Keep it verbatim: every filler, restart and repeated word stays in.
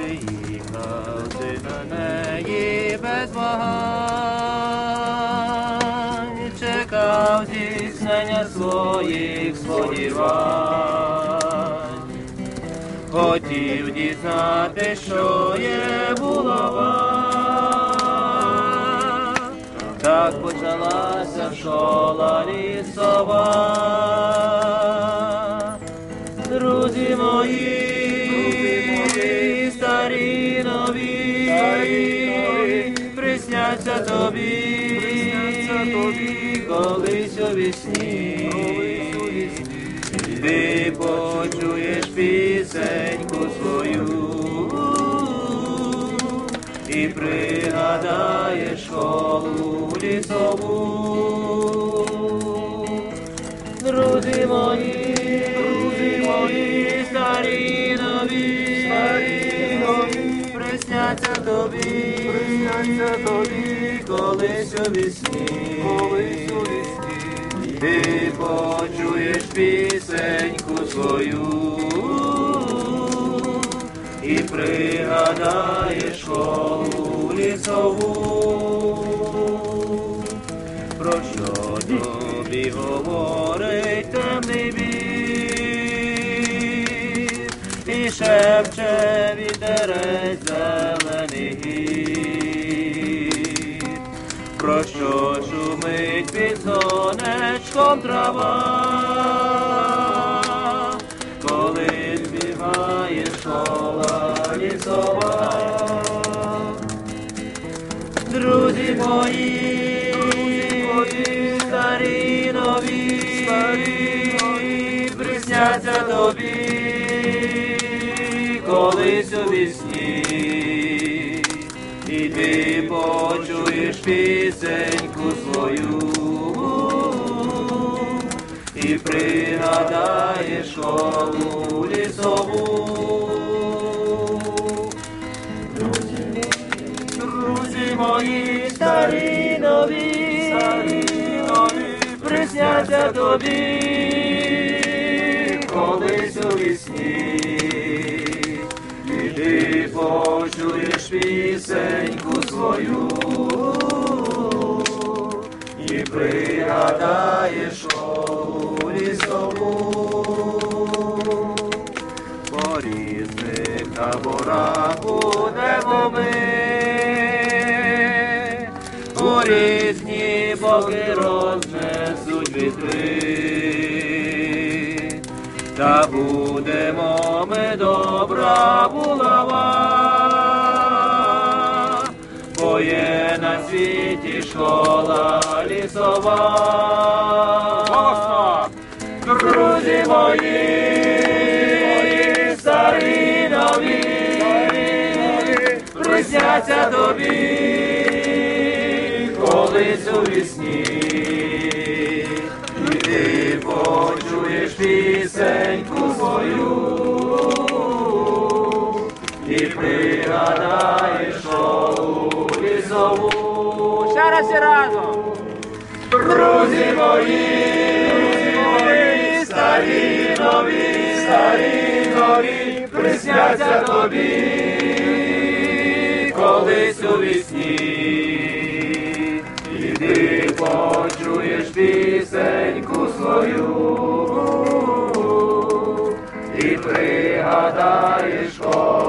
приїхав ти до неї без вагань, чекав здійснення своїх сподівань, хотів дізнати, що є булава. Так почалася школа лісова. Друзі мої, старі нові, присняться тобі, колись у вісні. Ти почуєш пісеньку свою і пригадаєш школу лісову. Друзі мої, друзі мої, старі нові, старі нові, присняться тобі, присняться тобі, колись у вісні, колись у вісні. Ти почуєш пісеньку свою і пригадаєш школу лісову. Про що тобі говорить темний вітер, і шепче вітерець зелений гір? Про що шумить під сонечком трава, коли збігає школа лісова? Друзі мої, старі нові, присняться тобі, колись у вісні. І ти почуєш пісеньку свою і пригадаєш школу лісову. Друзі, друзі мої, старі нові, старі нові, присняться тобі, колись у вісні. І ти почуєш пісеньку свою і пригадаєш школу лісову. По різних таборах будемо ми, у різні боки рознесуть вітри, та будемо ми добра булава, бо є на світі школа лісова. Друзі мої, старі нові, присняться тобі, колись у вісні. І ти почуєш пісеньку свою і пригадаєш школу лісову. Ще раз і разом. Друзі мої, старі нові, старі нові, присняться тобі, колись у вісні. І ти почуєш пісеньку свою і пригадаєш школу